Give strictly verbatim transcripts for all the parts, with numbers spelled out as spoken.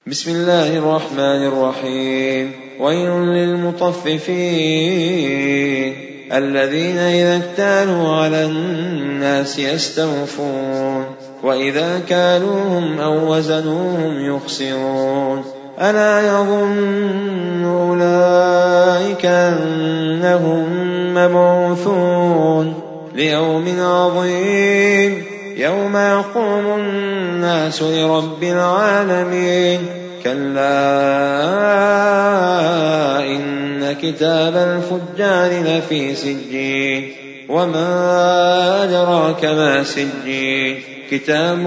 بسم الله الرحمن الرحيم. ويل للمطففين الذين إذا اكتالوا على الناس يستوفون وإذا كالوهم أو وزنوهم يخسرون ألا يظن أولئك أنهم مبعوثون ليوم عظيم يوم يقوم الناس لرب العالمين كلا إن كتاب الفجار لفي سجين وما أدراك ما سجين كتاب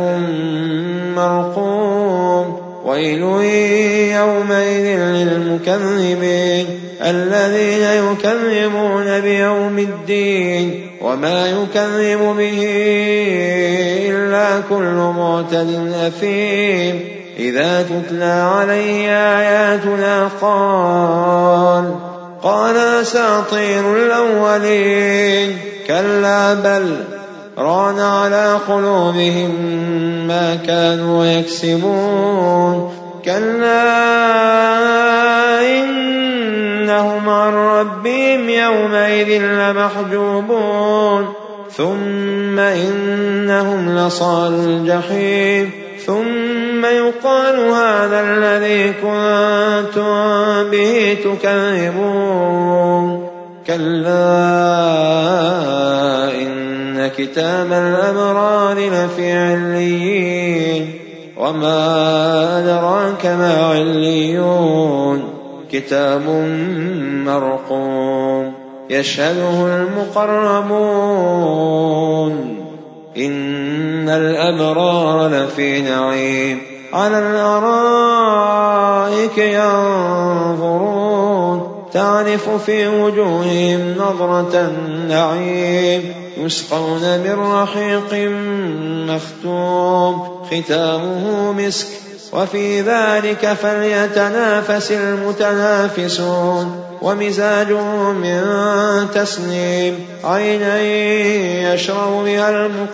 مرقوم ويل يومئذ للمكذبين الذين يكذبون بيوم الدين وما يكذب به إلا كل معتد أثيم إذا تتلى عليه آياتنا قال قال أساطير الأولين كلا بل ران على قلوبهم ما كانوا يكسبون كلا إنهم عن ربهم يومئذ لمحجوبون ثم إنهم لصال الجحيم ثم يقال هذا الذي كنتم به تكذبون كلا إن كتاب الأبرار لفي عليين وما أدراك ما عليون كتاب مرقوم يشهده المقربون إن الأبرار لفي نعيم على الأرائك ينظرون تعرف في وجوههم نظرة النعيم يسقون من رحيق مختوم ختامه مسك وفي ذلك فليتنافس المتنافسون ومزاجه من تسنيم عينا يشرب بها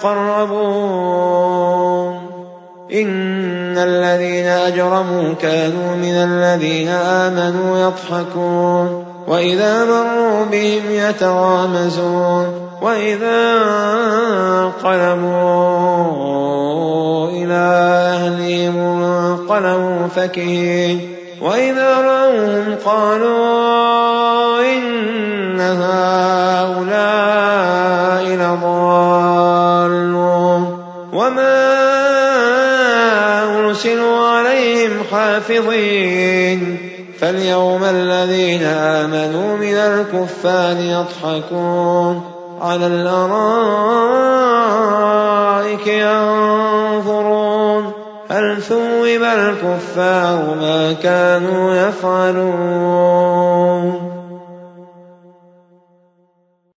المقربون إن الذين أجرموا كانوا من الذين آمنوا يضحكون وإذا مروا بهم يتغامزون وإذا انقلبوا إلى أهلهم انقلبوا فكهين وإذا رأوهم قالوا إن هؤلاء لضالون وما أرسلوا عليهم حافظين فاليوم الذين آمنوا من الكفار يضحكون على الأرائك ينظرون هل ثوب الكفار ما كانوا يفعلون.